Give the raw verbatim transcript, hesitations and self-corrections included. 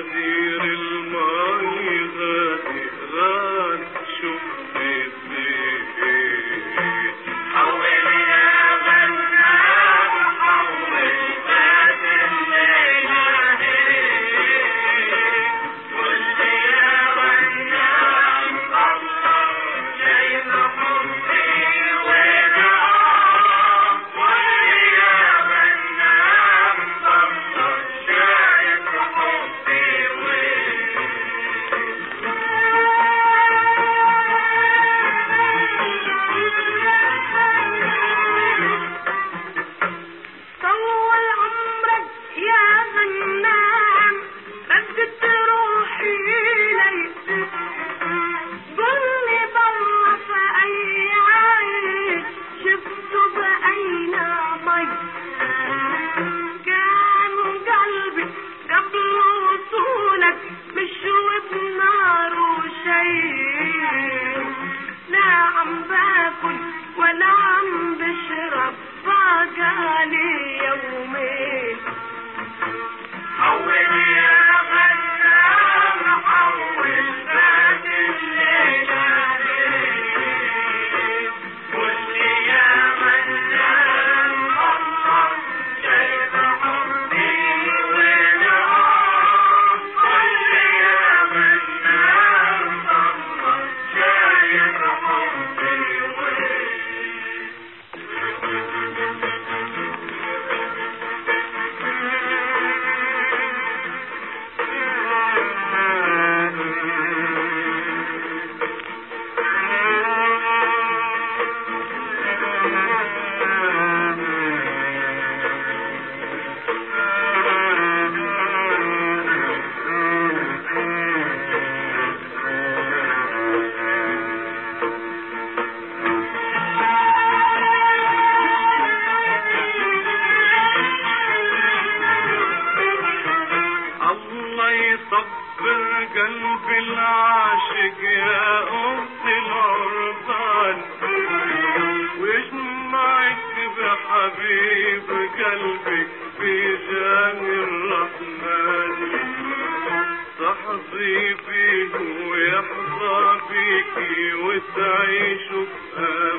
غدير الماي غادي غاد شفت الزين حول يا غنام حول فات الليلة قلت يا غنام الله شايف حبي ونعم قل يا غنام الله شايف حبي طول عمرك يا غنام ردت روحي ليك قولي بالله في اي عين شفته بعين عمي كان قلبي قبل وصولك مشوي بنار وشيء لا عم باكل ولا عم بشرب باقالي يومين حول يا غنام حول فات الليلة قل يا غنام الله شايف حبي ونعم قل يا غنام الله شايف حبي الله يصبر قلب العاشق يا أخت العربان ويجمعك بحبيب قلبك بجاه الرحمن تحظي بيه ويحظى بيكي وتعيشوا بآمان